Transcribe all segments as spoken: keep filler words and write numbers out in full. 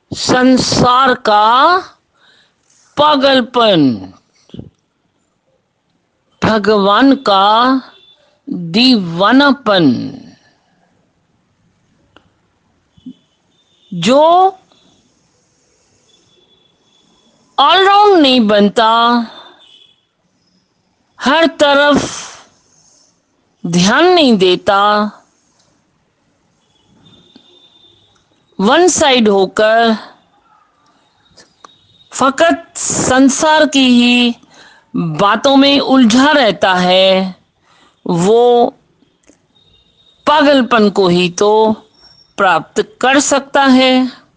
संसार का पागलपन, भगवान का दीवानापन। जो ऑलराउंड नहीं बनता, हर तरफ ध्यान नहीं देता, वन साइड होकर फकत संसार की ही बातों में उलझा रहता है, वो पागलपन को ही तो प्राप्त कर सकता है।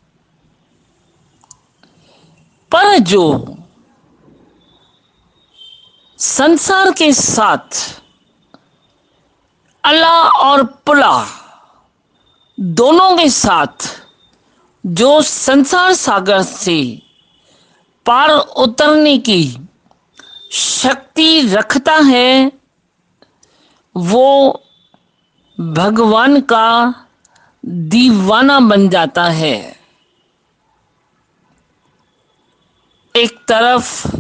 पर जो संसार के साथ अल्लाह और पुला दोनों के साथ जो संसार सागर से पार उतरने की शक्ति रखता है, वो भगवान का दीवाना बन जाता है। एक तरफ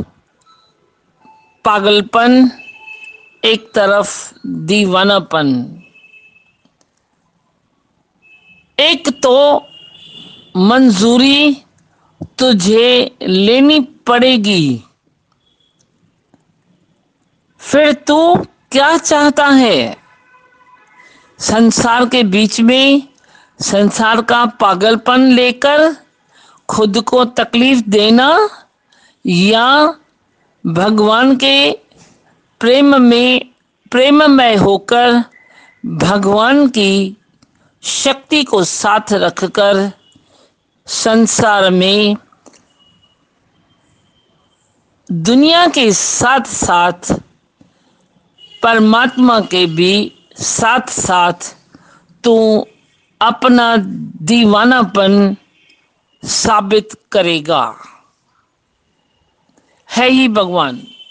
पागलपन, एक तरफ दीवानापन। एक तो मंजूरी तुझे लेनी पड़ेगी, फिर तू क्या चाहता है? संसार के बीच में संसार का पागलपन लेकर खुद को तकलीफ देना, या भगवान के प्रेम में प्रेममय होकर भगवान की शक्ति को साथ रखकर संसार में दुनिया के साथ साथ परमात्मा के भी साथ साथ तू अपना दीवानापन साबित करेगा। है ही भगवान।